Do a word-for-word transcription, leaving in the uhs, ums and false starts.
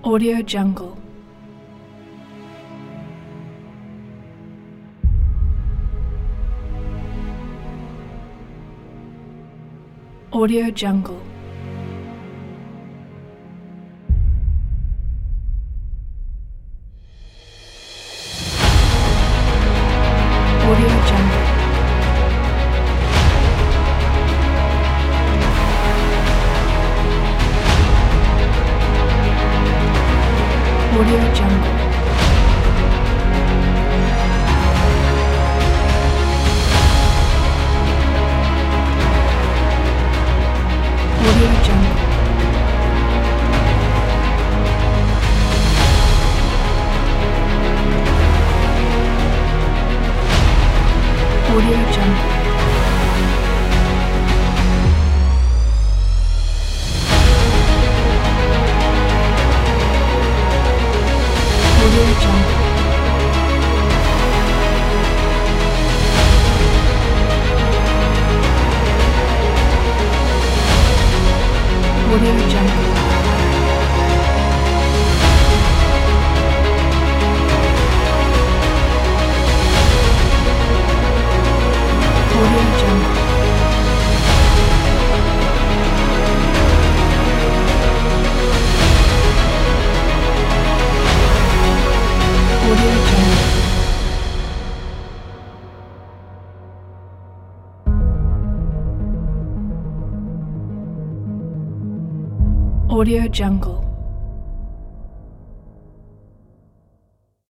Audio Jungle. Audio Jungle. Audio Jungle. Audio Jungle. Audio Jungle. Audio Jungle. Audio Jungle. Audio Jungle. Audio Jungle. Audio Jungle. Audio Jungle.